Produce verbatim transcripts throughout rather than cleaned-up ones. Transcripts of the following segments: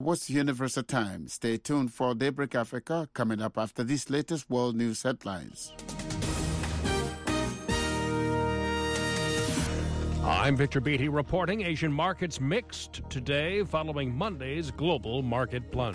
What's Universal Time? Stay tuned for Daybreak Africa coming up after these latest world news headlines. I'm Victor Beatty reporting Asian markets mixed today following Monday's global market plunge.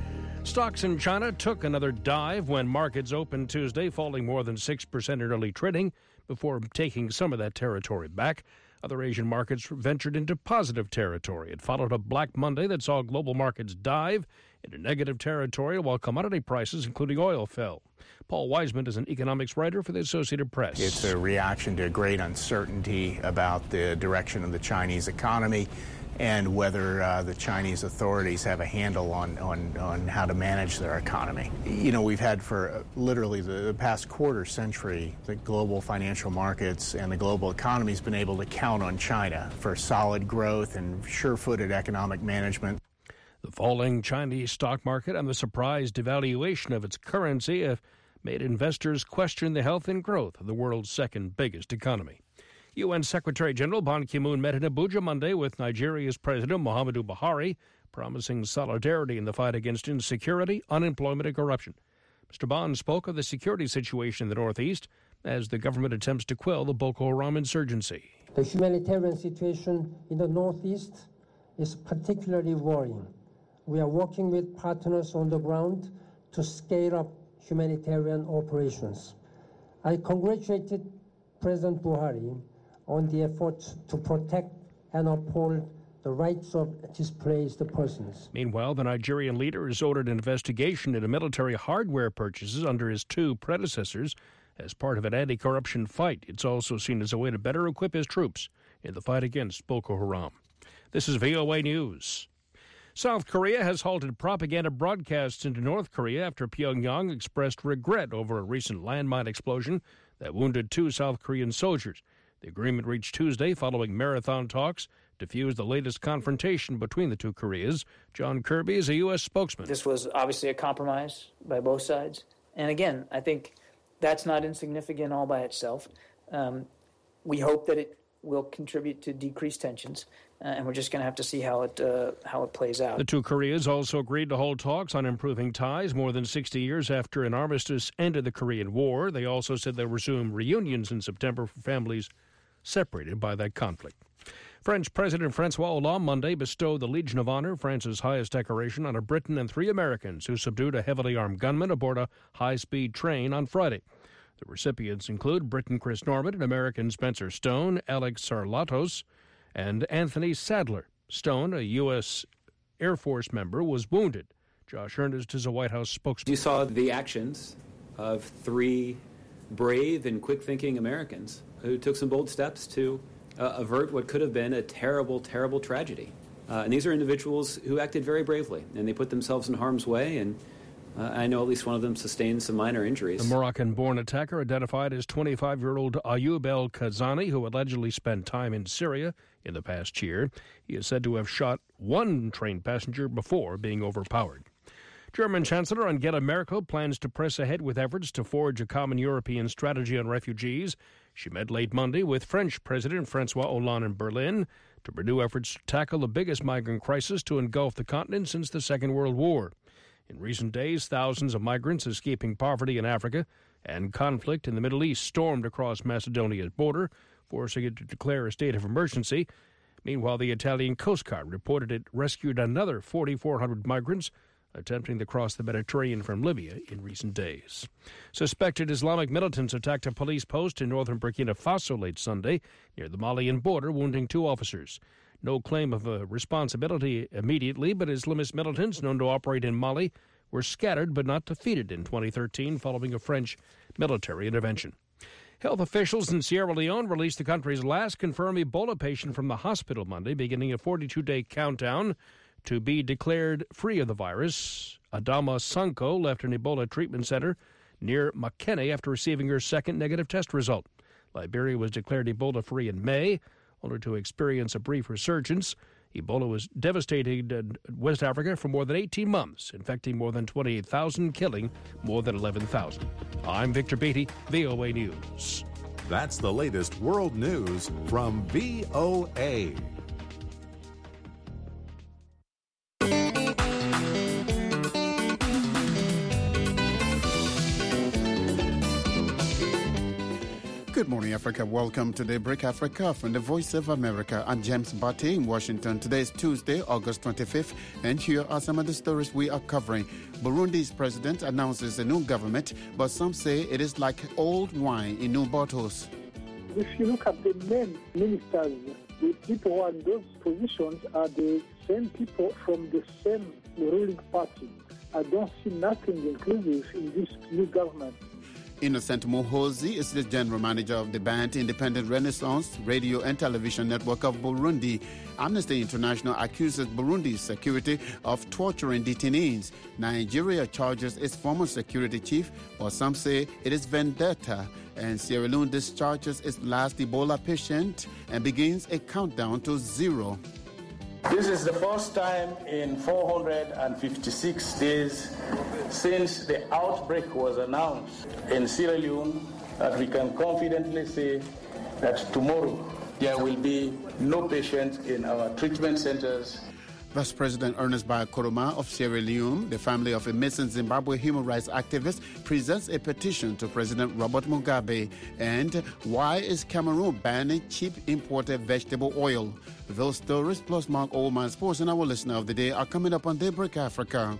Stocks in China took another dive when markets opened Tuesday, falling more than six percent in early trading before taking some of that territory back. Other Asian markets ventured into positive territory. It followed a Black Monday that saw global markets dive into negative territory while commodity prices, including oil, fell. Paul Wiseman is an economics writer for the Associated Press. It's a reaction to great uncertainty about the direction of the Chinese economy and whether uh, the Chinese authorities have a handle on, on, on how to manage their economy. You know, we've had for uh, literally the, the past quarter century, the global financial markets and the global economy has been able to count on China for solid growth and sure-footed economic management. The falling Chinese stock market and the surprise devaluation of its currency have made investors question the health and growth of the world's second biggest economy. U N Secretary General Ban Ki-moon met in Abuja Monday with Nigeria's President Muhammadu Buhari, promising solidarity in the fight against insecurity, unemployment, and corruption. Mister Ban spoke of the security situation in the Northeast as the government attempts to quell the Boko Haram insurgency. The humanitarian situation in the Northeast is particularly worrying. We are working with partners on the ground to scale up humanitarian operations. I congratulated President Buhari on the efforts to protect and uphold the rights of displaced persons. Meanwhile, the Nigerian leader has ordered an investigation into military hardware purchases under his two predecessors as part of an anti-corruption fight. It's also seen as a way to better equip his troops in the fight against Boko Haram. This is V O A News. South Korea has halted propaganda broadcasts into North Korea after Pyongyang expressed regret over a recent landmine explosion that wounded two South Korean soldiers. The agreement reached Tuesday following marathon talks to fuse the latest confrontation between the two Koreas. John Kirby is a U S spokesman. This was obviously a compromise by both sides. And again, I think that's not insignificant all by itself. Um, we hope that it will contribute to decreased tensions, uh, and we're just going to have to see how it uh, how it plays out. The two Koreas also agreed to hold talks on improving ties more than sixty years after an armistice ended the Korean War. They also said they'll resume reunions in September for families separated by that conflict. French President Francois Hollande Monday bestowed the Legion of Honor, France's highest decoration, on a Briton and three Americans who subdued a heavily armed gunman aboard a high-speed train on Friday. The recipients include Briton Chris Norman, American Spencer Stone, Alex Sarlatos, and Anthony Sadler. Stone, a U S Air Force member, was wounded. Josh Earnest is a White House spokesman. You saw the actions of three brave and quick-thinking Americans who took some bold steps to uh, avert what could have been a terrible, terrible tragedy. Uh, and these are individuals who acted very bravely, and they put themselves in harm's way, and uh, I know at least one of them sustained some minor injuries. The Moroccan-born attacker, identified as twenty-five-year-old Ayoub El-Kazani, who allegedly spent time in Syria in the past year. He is said to have shot one train passenger before being overpowered. German Chancellor Angela Merkel plans to press ahead with efforts to forge a common European strategy on refugees. She met late Monday with French President Francois Hollande in Berlin to renew efforts to tackle the biggest migrant crisis to engulf the continent since the Second World War. In recent days, thousands of migrants escaping poverty in Africa and conflict in the Middle East stormed across Macedonia's border, forcing it to declare a state of emergency. Meanwhile, the Italian Coast Guard reported it rescued another forty-four hundred migrants attempting to cross the Mediterranean from Libya in recent days. Suspected Islamic militants attacked a police post in northern Burkina Faso late Sunday near the Malian border, wounding two officers. No claim of a responsibility immediately, but Islamist militants known to operate in Mali were scattered but not defeated in twenty thirteen following a French military intervention. Health officials in Sierra Leone released the country's last confirmed Ebola patient from the hospital Monday, beginning a forty-two day countdown to be declared free of the virus. Adama Sanko left an Ebola treatment center near Makene after receiving her second negative test result. Liberia was declared Ebola-free in May, only to experience a brief resurgence. Ebola was devastating in West Africa for more than eighteen months, infecting more than twenty-eight thousand, killing more than eleven thousand. I'm Victor Beatty, V O A News. That's the latest world news from V O A. Good morning, Africa. Welcome to Daybreak Africa from the Voice of America. I'm James Bate in Washington. Today is Tuesday, August twenty-fifth, and here are some of the stories we are covering. Burundi's president announces a new government, but some say it is like old wine in new bottles. If you look at the main ministers, the people who are in those positions are the same people from the same ruling party. I don't see nothing inclusive in this new government. Innocent Muhozi is the general manager of the banned Independent Renaissance radio and television network of Burundi. Amnesty International accuses Burundi's security of torturing detainees. Nigeria charges its former security chief, or some say it is vendetta. And Sierra Leone discharges its last Ebola patient and begins a countdown to zero. This is the first time in four hundred fifty-six days since the outbreak was announced in Sierra Leone that we can confidently say that tomorrow there will be no patients in our treatment centers. Vice President Ernest Bai Koroma of Sierra Leone, the family of a missing Zimbabwe human rights activist, presents a petition to President Robert Mugabe. And why is Cameroon banning cheap imported vegetable oil? Those stories plus Mark Oldman Sports and our listener of the day are coming up on Daybreak Africa.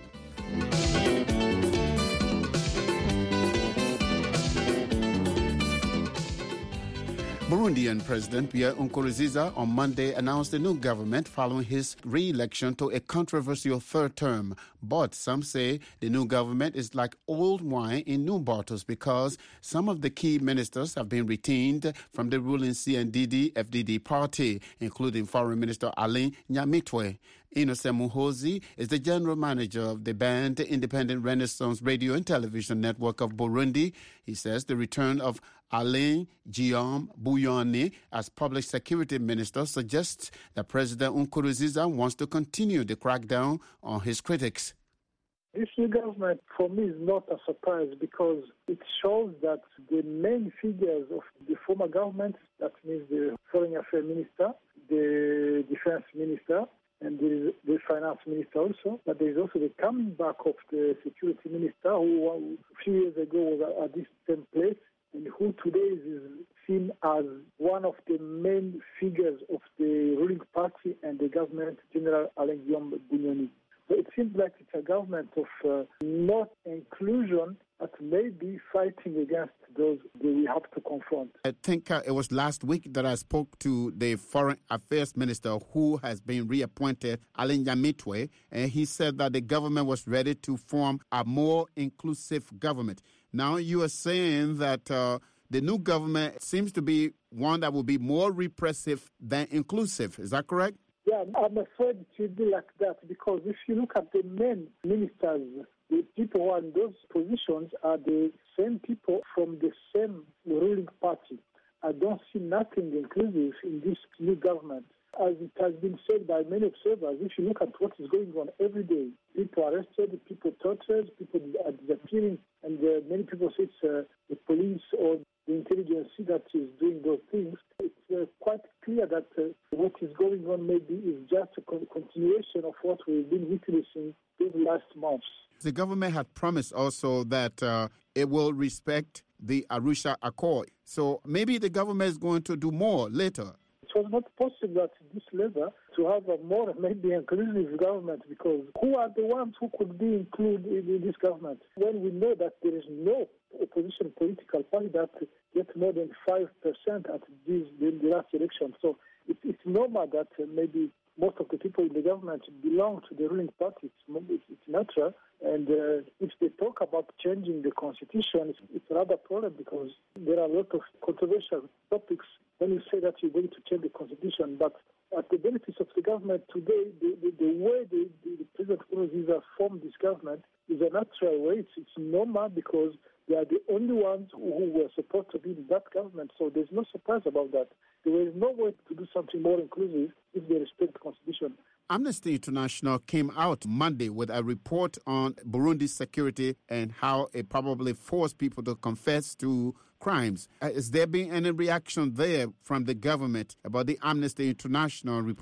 Burundian President Pierre Nkurunziza on Monday announced a new government following his re-election to a controversial third term. But some say the new government is like old wine in new bottles because some of the key ministers have been retained from the ruling C N D D F D D party, including Foreign Minister Alain Nyamitwe. Innocent Muhozi is the general manager of the banned Independent Renaissance radio and television network of Burundi. He says the return of Alain Guillaume Bunyoni as public security minister suggests that President Nkurunziza wants to continue the crackdown on his critics. This new government, for me, is not a surprise because it shows that the main figures of the former government, that means the foreign affairs minister, the defense minister, and there is the finance minister also, but there is also the coming back of the security minister who a few years ago was at this same place and who today is seen as one of the main figures of the ruling party and the government, General Alain Guillaume Bunyoni. So it seems like it's a government of uh, not inclusion, but maybe fighting against those that we have to confront. I think uh, it was last week that I spoke to the Foreign Affairs Minister who has been reappointed, Alain Nyamitwe, and he said that the government was ready to form a more inclusive government. Now you are saying that uh, the new government seems to be one that will be more repressive than inclusive. Is that correct? Yeah, I'm afraid it will be like that because if you look at the main ministers, the people who are in those positions are the same people from the same ruling party. I don't see nothing inclusive in this new government. As it has been said by many observers, if you look at what is going on every day, people are arrested, people tortured, people are disappearing, and uh, many people say it's uh, the police or the intelligence that is doing those things. It's uh, quite clear that uh, what is going on maybe is just a con- continuation of what we've been witnessing in the last months. The government had promised also that uh, it will respect the Arusha Accord. So maybe the government is going to do more later. It was not possible at this level to have a more maybe inclusive government because who are the ones who could be included in this government when we know that there is no opposition political party that gets more than five percent at this, the, the last election. So it, it's normal that uh, maybe most of the people in the government belong to the ruling party. It's, it's natural. And uh, if they talk about changing the constitution, it's, it's another problem because there are a lot of controversial topics when you say that you're going to change the constitution. But at the benefits of the government today, the, the, the way the, the, the President Nkurunziza formed this government is a natural way. It's, it's normal because they are the only ones who were supposed to be in that government. So there's no surprise about that. There is no way to do something more inclusive if they respect the constitution. Amnesty International came out Monday with a report on Burundi's security and how it probably forced people to confess to crimes. Uh, is there been any reaction there from the government about the Amnesty International report?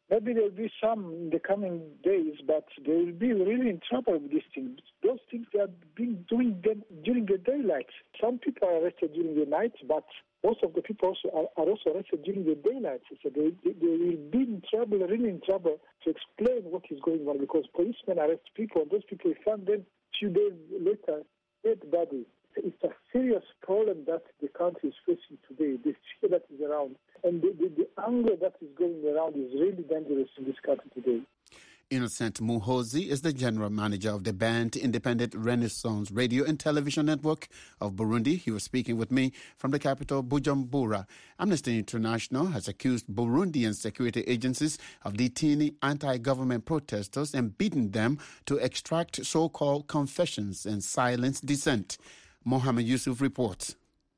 Maybe there will be some in the coming days, but they will be really in trouble with these things. Those things they are being doing them during the daylight. Some people are arrested during the night, but most of the people also are, are also arrested during the daylight. So they, they, they will be in trouble, really in trouble, to explain what is going on, because policemen arrest people, and those people found them a few days later, dead body. It's a serious problem that the country is facing today, the fear that is around. And the, the, the anger that is going around is really dangerous in this country today. Innocent Muhozi is the general manager of the banned Independent Renaissance Radio and Television Network of Burundi. He was speaking with me from the capital, Bujumbura. Amnesty International has accused Burundian security agencies of detaining anti-government protesters and beating them to extract so-called confessions and silence dissent. Mohammed Yusuf reports.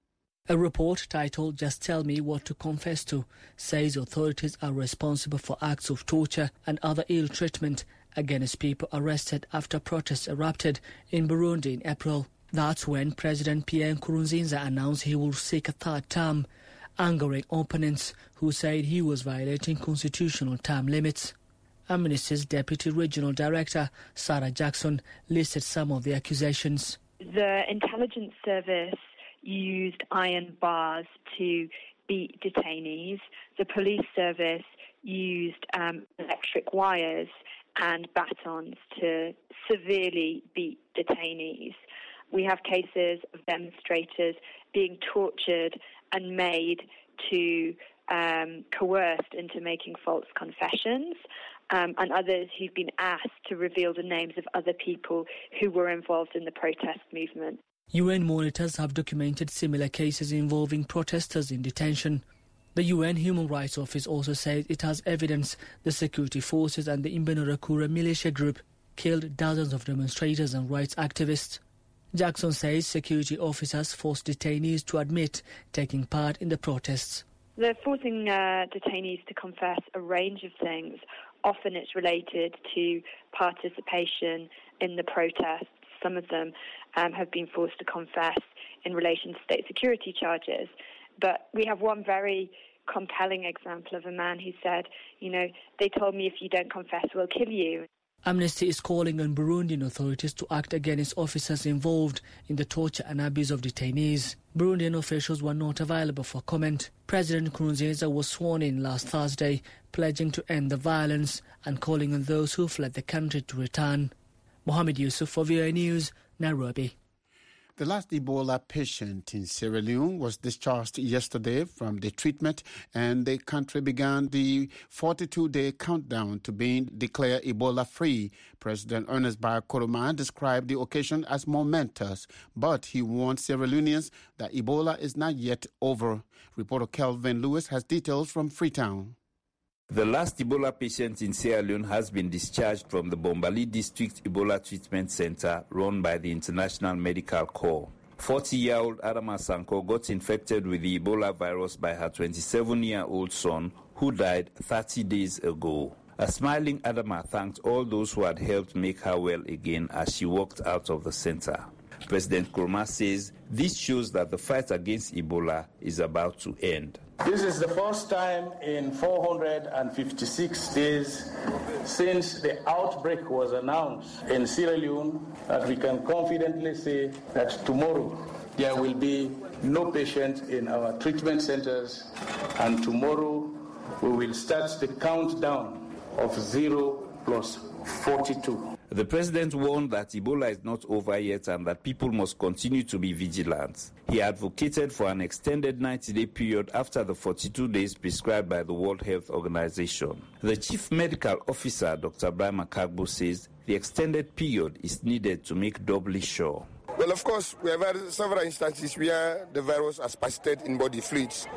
A report titled "Just Tell Me What to Confess To" says authorities are responsible for acts of torture and other ill treatment against people arrested after protests erupted in Burundi in April. That's when President Pierre Nkurunziza announced he will seek a third term, angering opponents who said he was violating constitutional term limits. Amnesty's Deputy Regional Director, Sarah Jackson, listed some of the accusations. The intelligence service used iron bars to beat detainees. The police service used um, electric wires and batons to severely beat detainees. We have cases of demonstrators being tortured and made to um, coerced into making false confessions. Um, and others who've been asked to reveal the names of other people who were involved in the protest movement. U N monitors have documented similar cases involving protesters in detention. The U N Human Rights Office also says it has evidence the security forces and the Imbonerakure militia group killed dozens of demonstrators and rights activists. Jackson says security officers forced detainees to admit taking part in the protests. They're forcing uh, detainees to confess a range of things. Often it's related to participation in the protests. Some of them um, have been forced to confess in relation to state security charges. But we have one very compelling example of a man who said, you know, they told me if you don't confess, we'll kill you. Amnesty is calling on Burundian authorities to act against officers involved in the torture and abuse of detainees. Burundian officials were not available for comment. President Nkurunziza was sworn in last Thursday, pledging to end the violence and calling on those who fled the country to return. Mohammed Yusuf for V O A News, Nairobi. The last Ebola patient in Sierra Leone was discharged yesterday from the treatment, and the country began the forty-two day countdown to being declared Ebola-free. President Ernest Bai Koroma described the occasion as momentous, but he warned Sierra Leoneans that Ebola is not yet over. Reporter Kelvin Lewis has details from Freetown. The last Ebola patient in Sierra Leone has been discharged from the Bombali District Ebola Treatment Center run by the International Medical Corps. forty-year-old Adama Sanko got infected with the Ebola virus by her twenty-seven-year-old son, who died thirty days ago. A smiling Adama thanked all those who had helped make her well again as she walked out of the center. President Koroma says this shows that the fight against Ebola is about to end. This is the first time in four hundred fifty-six days since the outbreak was announced in Sierra Leone that we can confidently say that tomorrow there will be no patient in our treatment centers, and tomorrow we will start the countdown of zero plus forty-two. The president warned that Ebola is not over yet and that people must continue to be vigilant. He advocated for an extended ninety day period after the forty-two days prescribed by the World Health Organization. The chief medical officer, Doctor Brian Makagbo, says the extended period is needed to make doubly sure. Well, of course, we have had several instances where the virus has persisted in body fluids,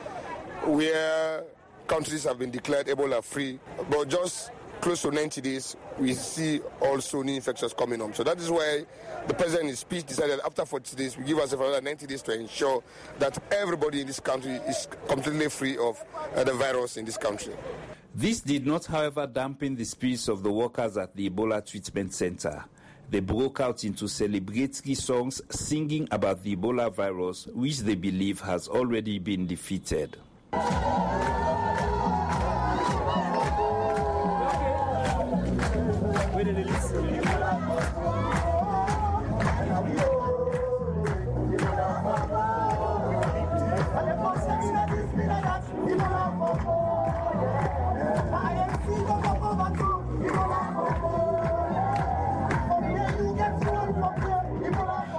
where countries have been declared Ebola-free, but just close to ninety days, we see also new infections coming on. So that is why the president in his speech decided after forty days, we give us another ninety days to ensure that everybody in this country is completely free of uh, the virus in this country. This did not, however, dampen the spirits of the workers at the Ebola Treatment Center. They broke out into celebratory songs singing about the Ebola virus, which they believe has already been defeated.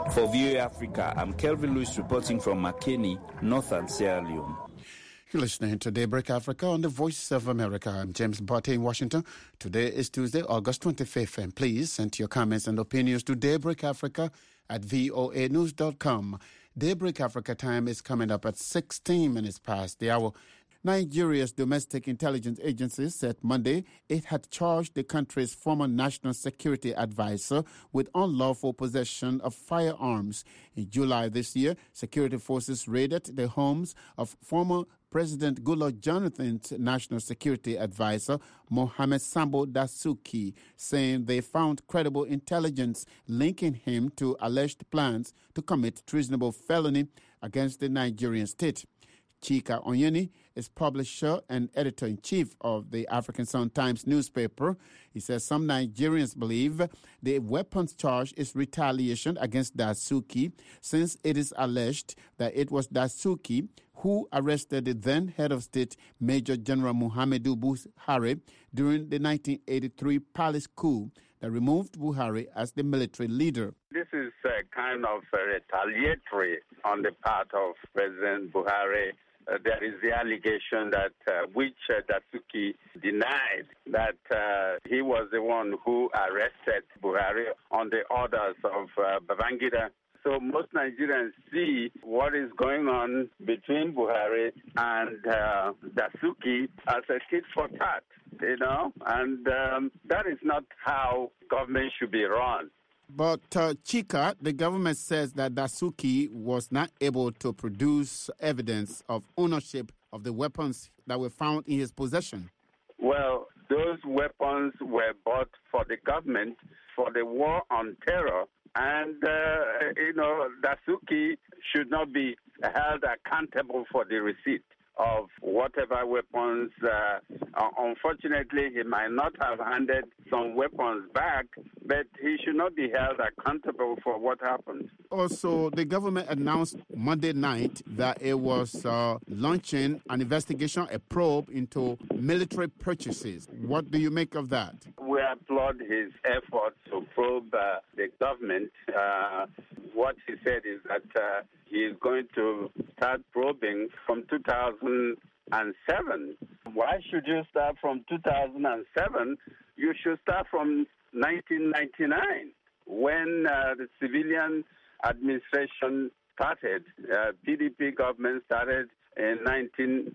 For V O A Africa, I'm Kelvin Lewis reporting from Makeni, northern Sierra Leone. You're listening to Daybreak Africa on the Voice of America. I'm James Botte in Washington. Today is Tuesday, August twenty-fifth, and please send your comments and opinions to Daybreak Africa at voa news dot com. Daybreak Africa time is coming up at sixteen minutes past the hour. Nigeria's domestic intelligence agency said Monday it had charged the country's former national security advisor with unlawful possession of firearms. In July this year, security forces raided the homes of former President Goodluck Jonathan's national security advisor, Mohamed Sambo Dasuki, saying they found credible intelligence linking him to alleged plans to commit treasonable felony against the Nigerian state. Chika Onyeni is publisher and editor-in-chief of the African Sun Times newspaper. He says some Nigerians believe the weapons charge is retaliation against Dasuki, since it is alleged that it was Dasuki who arrested the then head of state, Major General Muhammadu Buhari, during the nineteen eighty-three palace coup that removed Buhari as the military leader. This is uh, kind of uh, retaliatory on the part of President Buhari. Uh, there is the allegation that uh, which uh, Dasuki denied that uh, he was the one who arrested Buhari on the orders of uh, Babangida. So most Nigerians see what is going on between Buhari and uh, Dasuki as a tit for tat, you know, and um, that is not how government should be run. But uh, Chika, the government says that Dasuki was not able to produce evidence of ownership of the weapons that were found in his possession. Well, those weapons were bought for the government for the war on terror. And, uh, you know, Dasuki should not be held accountable for the receipt of whatever weapons. Uh, unfortunately, he might not have handed some weapons back, but he should not be held accountable for what happened. Also, the government announced Monday night that it was uh, launching an investigation, a probe into military purchases. What do you make of that? We applaud his efforts to probe uh, the government. Uh, what he said is that uh, he is going to start probing from two thousand seven. Why should you start from two thousand seven? You should start from nineteen ninety-nine, when uh, the civilian administration started. Uh, P D P government started in nineteen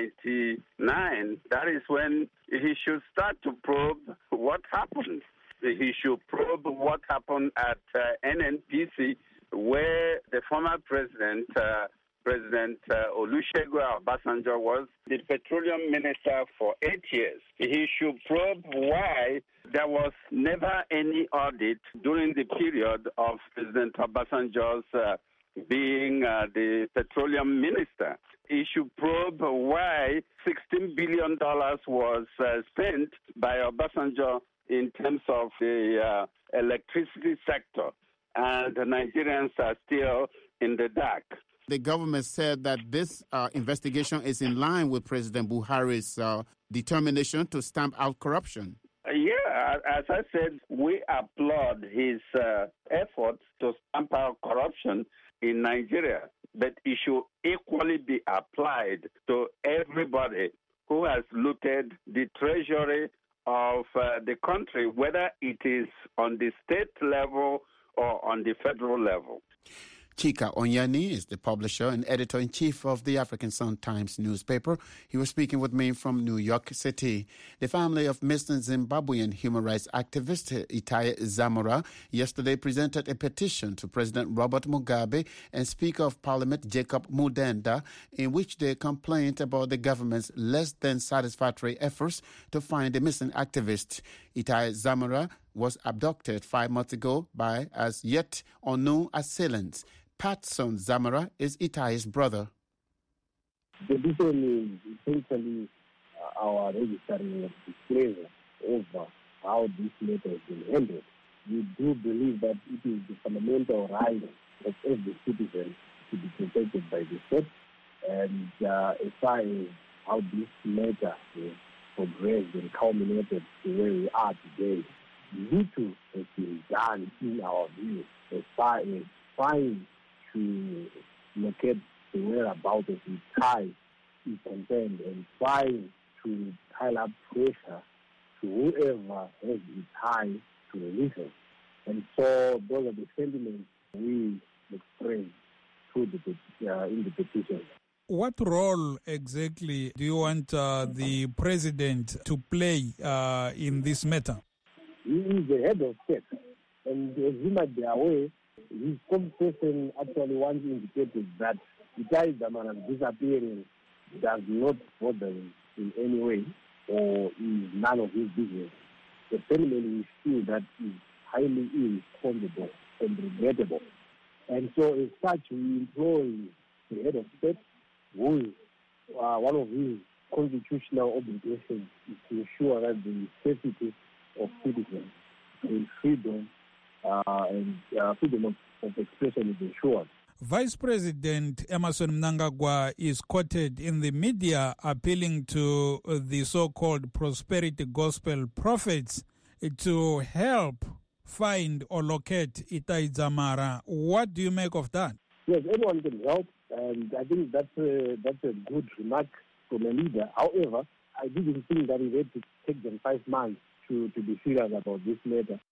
ninety-nine. That is when he should start to probe what happened. He should probe what happened at uh, N N P C, where the former president, uh, President uh, Olusegun Obasanjo, was the petroleum minister for eight years. He should probe why there was never any audit during the period of President Obasanjo's uh, being uh, the petroleum minister. He should probe why sixteen billion dollars was uh, spent by Obasanjo in terms of the uh, electricity sector, and the Nigerians are still in the dark. The government said that this uh, investigation is in line with President Buhari's uh, determination to stamp out corruption. Uh, yeah, as I said, we applaud his uh, efforts to stamp out corruption in Nigeria, but it should equally be applied to everybody who has looted the treasury of uh, the country, whether it is on the state level or on the federal level. Chika Onyeni is the publisher and editor-in-chief of the African Sun Times newspaper. He was speaking with me from New York City. The family of missing Zimbabwean human rights activist Itai Zamora yesterday presented a petition to President Robert Mugabe and Speaker of Parliament Jacob Mudenda, in which they complained about the government's less than satisfactory efforts to find the missing activist. Itai Zamora was abducted five months ago by as yet unknown assailants. Patson Zamora is Itai's brother. The petition is essentially uh, our registering of displeasure over how this matter has been handled. We do believe that it is the fundamental right of every citizen to be protected by the state, and uh, as far as how this matter has progressed and culminated to where we are today, little has been done in our view as far as trying to locate the whereabouts of his tie is concerned and trying to pile up pressure to whoever has the tie to release him. And so those are the sentiments we express through the, uh, in the petition. What role exactly do you want uh, the president to play uh, in this matter? He is the head of state, and as you might be aware, his spokesperson actually once indicated that Itai Dzamara's disappearance does not bother him in any way, or is none of his business. The family feel that is highly irresponsible and regrettable. And so as such, we employ the head of state, who is, uh, one of his constitutional obligations is to ensure that the safety of citizens and freedom uh, and uh, freedom of, of expression is ensured. Vice President Emmerson Mnangagwa is quoted in the media appealing to the so-called prosperity gospel prophets to help find or locate Itai Dzamara. What do you make of that? Yes, anyone can help, and I think that's a, that's a good remark from a leader. However, I didn't think that it had to take them five months to, to be serious about this matter.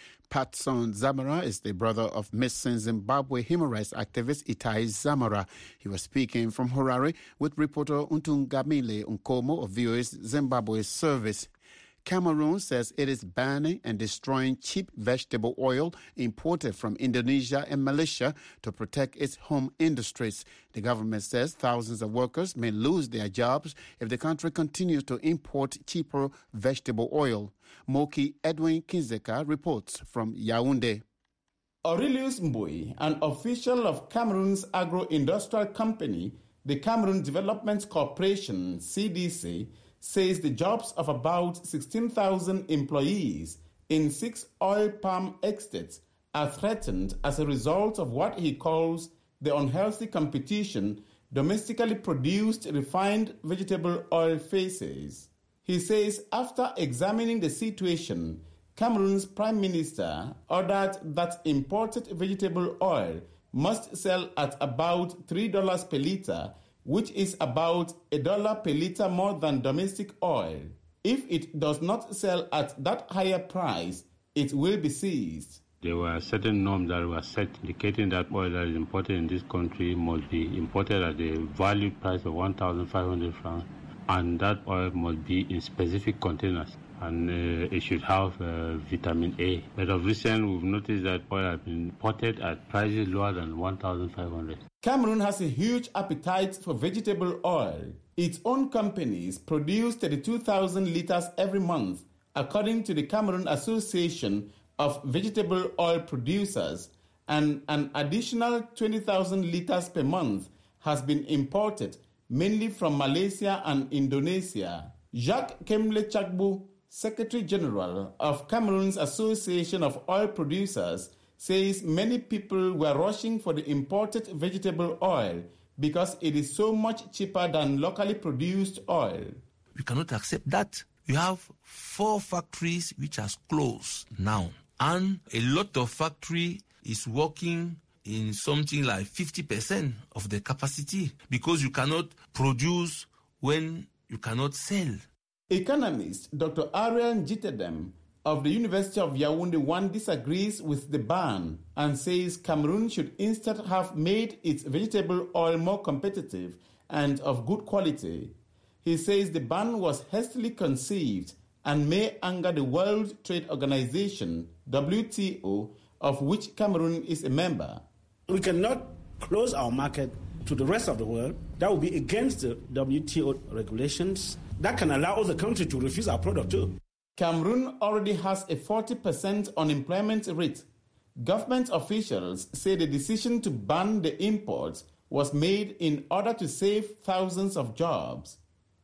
Patson Dzamara is the brother of missing Zimbabwe human rights activist Itai Dzamara. He was speaking from Harare with reporter Untungamile Nkomo of V O A's Zimbabwe service. Cameroon says it is banning and destroying cheap vegetable oil imported from Indonesia and Malaysia to protect its home industries. The government says thousands of workers may lose their jobs if the country continues to import cheaper vegetable oil. Moki Edwin Kinzeka reports from Yaoundé. Aurelius Mbui, an official of Cameroon's agro-industrial company, the Cameroon Development Corporation, C D C, says the jobs of about sixteen thousand employees in six oil palm estates are threatened as a result of what he calls the unhealthy competition domestically produced refined vegetable oil faces. He says after examining the situation, Cameroon's Prime Minister ordered that imported vegetable oil must sell at about three dollars per litre, which is about a dollar per litre more than domestic oil. If it does not sell at that higher price, it will be seized. There were certain norms that were set indicating that oil that is imported in this country must be imported at a value price of one thousand five hundred francs, and that oil must be in specific containers, and uh, it should have uh, vitamin A. But of recent, we've noticed that oil has been imported at prices lower than one thousand five hundred. Cameroon has a huge appetite for vegetable oil. Its own companies produce thirty-two thousand litres every month, according to the Cameroon Association of Vegetable Oil Producers, and an additional twenty thousand litres per month has been imported, mainly from Malaysia and Indonesia. Jacques Kemble Chagbu, Secretary General of Cameroon's Association of Oil Producers, says many people were rushing for the imported vegetable oil because it is so much cheaper than locally produced oil. We cannot accept that. We have four factories which are closed now, and a lot of factory is working in something like fifty percent of the capacity because you cannot produce when you cannot sell. Economist Doctor Ariel Njitedem of the University of Yaoundé one disagrees with the ban and says Cameroon should instead have made its vegetable oil more competitive and of good quality. He says the ban was hastily conceived and may anger the World Trade Organization, W T O, of which Cameroon is a member. We cannot close our market to the rest of the world. That would be against the W T O regulations. That can allow other countries to refuse our product too. Cameroon already has a forty percent unemployment rate. Government officials say the decision to ban the imports was made in order to save thousands of jobs.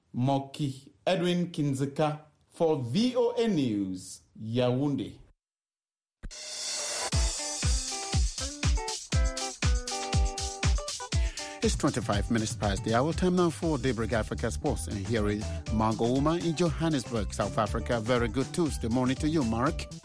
Moki Edwin Kinzeka for V O A News, Yaoundé. It's twenty-five minutes past the hour. Time now for Daybreak Africa Sports. And here is Mark Ouma in Johannesburg, South Africa. Very good Tuesday morning to you, Mark.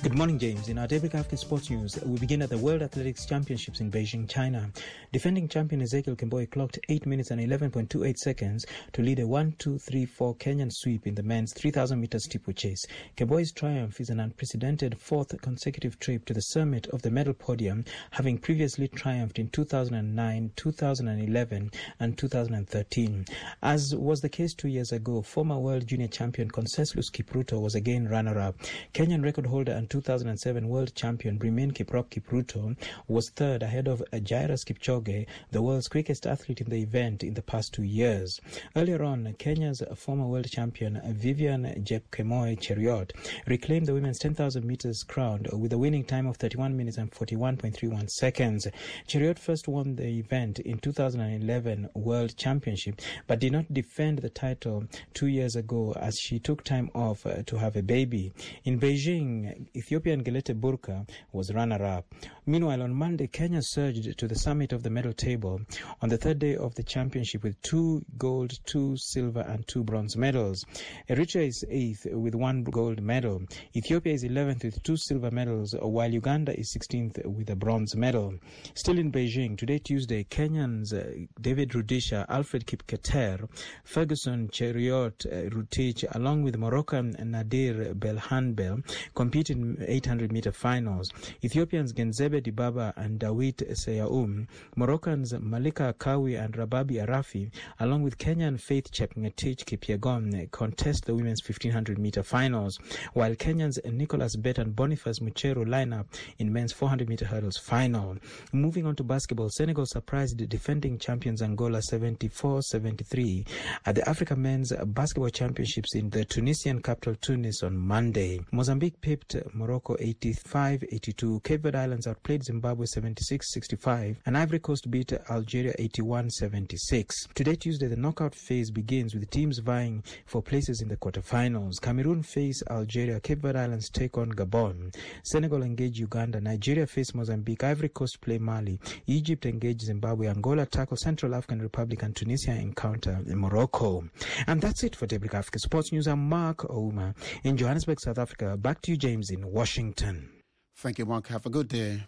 Good morning, James. In our Daybreak Africa Sports News, we begin at the World Athletics Championships in Beijing, China. Defending champion Ezekiel Kemboi clocked eight minutes and eleven point two eight seconds to lead a one two three four Kenyan sweep in the men's three thousand meter steeplechase. Kemboi's triumph is an unprecedented fourth consecutive trip to the summit of the medal podium, having previously triumphed in two thousand nine, two thousand eleven and two thousand thirteen. As was the case two years ago, former world junior champion Conseslus Kipruto was again runner-up. Kenyan record holder and two thousand seven world champion Brimen Kiprop Kipruto was third ahead of Jairus Kipchoge, the world's quickest athlete in the event in the past two years. Earlier on, Kenya's former world champion Vivian Jepkemoi Cheruiyot reclaimed the women's ten thousand meters crown with a winning time of thirty-one minutes and forty-one point three one seconds. Cheruiyot first won the event in two thousand eleven World Championship, but did not defend the title two years ago as she took time off to have a baby. In Beijing, Ethiopian Gelete Burka was runner-up. Meanwhile, on Monday, Kenya surged to the summit of the medal table on the third day of the championship with two gold, two silver and two bronze medals. Eritrea is eighth with one gold medal. Ethiopia is eleventh with two silver medals, while Uganda is sixteenth with a bronze medal. Still in Beijing, today Tuesday, Kenyans uh, David Rudisha, Alfred Kipketer, Ferguson Cheruiyot uh, Rutich, along with Moroccan Nadir Belhanbel, compete in eight hundred meter finals. Ethiopians Genzebe Dibaba and Dawit Seyaum, Moroccans Malika Kawi and Rababi Arafi, along with Kenyan Faith Chepngetich Kipyegon, contest the women's fifteen hundred meter finals, while Kenyans Nicholas Bett and Boniface Mucheru line up in men's four hundred meter hurdles final. Moving on to basketball, Senegal surprised the defending champions Angola seventy-four seventy-three at the Africa Men's Basketball Championships in the Tunisian capital Tunis on Monday. Mozambique pipped Morocco eighty-five eighty-two, Cape Verde Islands outplayed Zimbabwe seventy-six sixty-five, and Ivory Coast beat Algeria eighty-one seventy-six. Today, Tuesday, the knockout phase begins with teams vying for places in the quarterfinals. Cameroon face Algeria, Cape Verde Islands take on Gabon, Senegal engage Uganda, Nigeria face Mozambique, Ivory Coast play Mali, Egypt engage Zimbabwe, Angola tackle Central African Republic, and Tunisia encounter Morocco. And that's it for Daybreak Africa Sports News. I'm Mark Ouma in Johannesburg, South Africa. Back to you, James, in Washington. Thank you, Mark. Have a good day.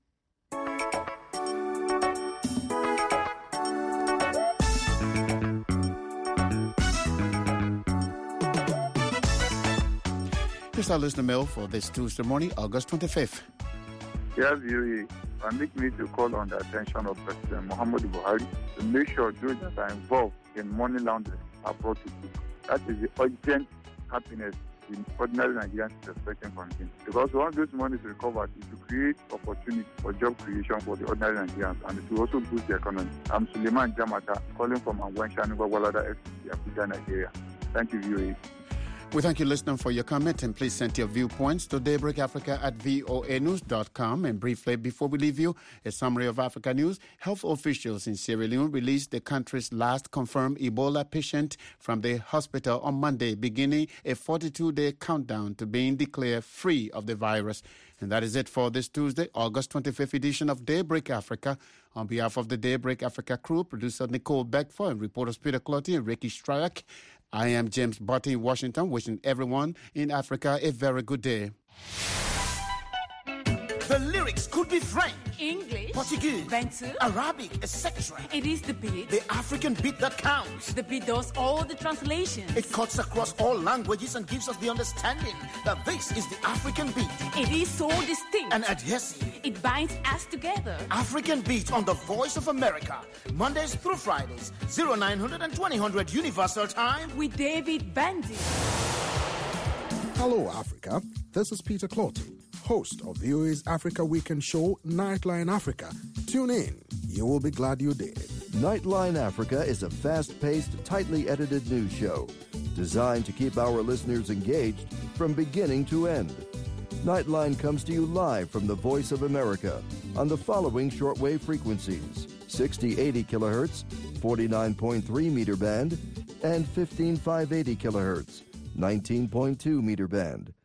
Here's our listener mail for this Tuesday morning, August twenty-fifth. Yes, you permit me to call on the attention of President Muhammadu Buhari to make sure those that are involved in money laundering are brought to book. That is the urgent happiness the ordinary Nigerians is expecting from him. Because once this money is recovered, it will create opportunity for job creation for the ordinary Nigerians, and it will also boost the economy. I'm Suleiman Jamata, calling from Angwansha, Walada, F C, Abuja, Nigeria. Thank you, V O A. We thank you, listener, for your comment, and please send your viewpoints to daybreak africa at voa news dot com. And briefly, before we leave you, a summary of Africa news. Health officials in Sierra Leone released the country's last confirmed Ebola patient from the hospital on Monday, beginning a forty-two day countdown to being declared free of the virus. And that is it for this Tuesday, August twenty-fifth edition of Daybreak Africa. On behalf of the Daybreak Africa crew, producer Nicole Beckford and reporters Peter Clotty and Ricky Stryak, I am James Botti in Washington, wishing everyone in Africa a very good day. The lyrics could be French, English, Portuguese, Bantu, Arabic, et cetera. It is the beat. The African beat that counts. The beat does all the translations. It cuts across all languages and gives us the understanding that this is the African beat. It is so distinct and adhesive. It binds us together. African beat on the Voice of America, Mondays through Fridays, nine hundred and twenty hundred Universal Time with David Bandy. Hello, Africa. This is Peter Clotty, host of V O A's Africa Weekend show, Nightline Africa. Tune in. You will be glad you did. Nightline Africa is a fast-paced, tightly edited news show designed to keep our listeners engaged from beginning to end. Nightline comes to you live from the Voice of America on the following shortwave frequencies: sixty eighty kilohertz, forty-nine point three meter band, and fifteen five eighty kilohertz, nineteen point two meter band.